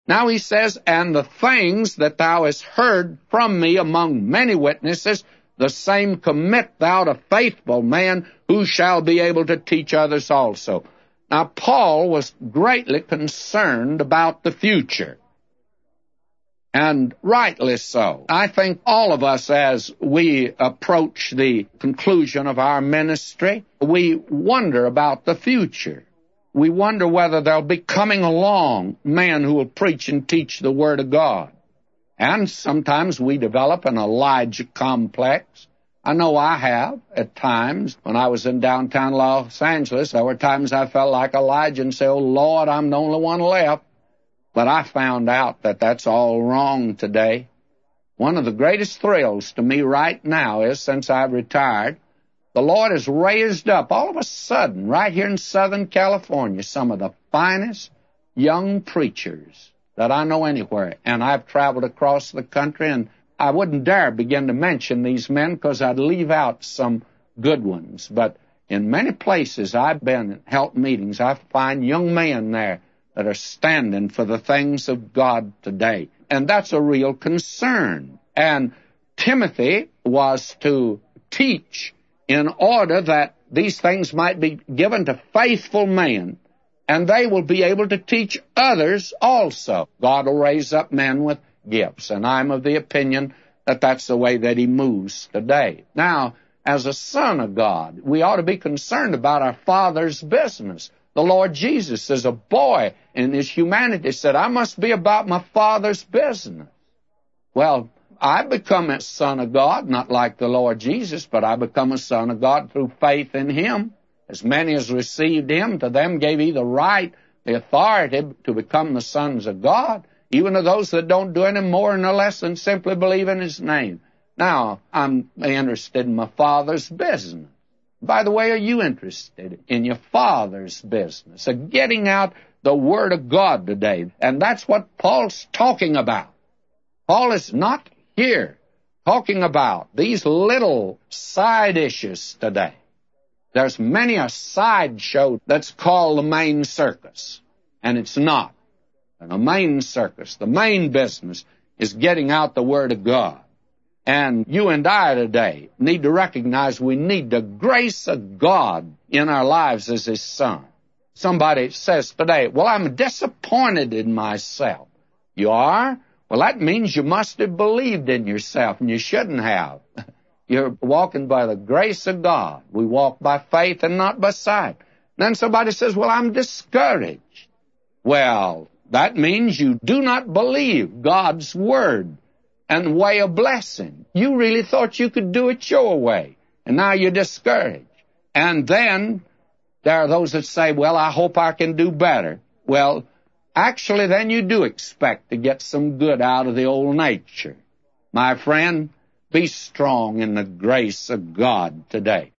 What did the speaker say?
Now he says, and the things that thou hast heard from me among many witnesses, the same commit thou to faithful men who shall be able to teach others also. Now, Paul was greatly concerned about the future, and rightly so. I think all of us, as we approach the conclusion of our ministry, we wonder about the future. We wonder whether there'll be coming along men who will preach and teach the Word of God. And sometimes we develop an Elijah complex. I know I have at times. When I was in downtown Los Angeles, there were times I felt like Elijah and say, oh, Lord, I'm the only one left. But I found out that that's all wrong today. One of the greatest thrills to me right now is, since I've retired, the Lord has raised up, all of a sudden, right here in Southern California, some of the finest young preachers that I know anywhere. And I've traveled across the country, and I wouldn't dare begin to mention these men because I'd leave out some good ones. But in many places I've been at help meetings, I find young men there that are standing for the things of God today. And that's a real concern. And Timothy was to teach in order that these things might be given to faithful men, and they will be able to teach others also. God will raise up men with gifts, and I'm of the opinion that that's the way that he moves today. Now, as a son of God, we ought to be concerned about our Father's business. The Lord Jesus, as a boy in his humanity, said, I must be about my Father's business. Well, I become a son of God, not like the Lord Jesus, but I become a son of God through faith in him. As many as received him, to them gave he the right, the authority to become the sons of God, even to those that don't do any more nor less than simply believe in his name. Now, I'm interested in my Father's business. By the way, are you interested in your Father's business, of getting out the Word of God today? And that's what Paul's talking about. Paul is not here talking about these little side issues today. There's many a sideshow that's called the main circus, and it's not. And the main circus, the main business, is getting out the Word of God. And you and I today need to recognize we need the grace of God in our lives as his son. Somebody says today, well, I'm disappointed in myself. You are? Well, that means you must have believed in yourself, and you shouldn't have. You're walking by the grace of God. We walk by faith and not by sight. Then somebody says, well, I'm discouraged. Well, that means you do not believe God's Word and way of blessing. You really thought you could do it your way, and now you're discouraged. And then there are those that say, well, I hope I can do better. Well, actually, then you do expect to get some good out of the old nature. My friend, be strong in the grace of God today.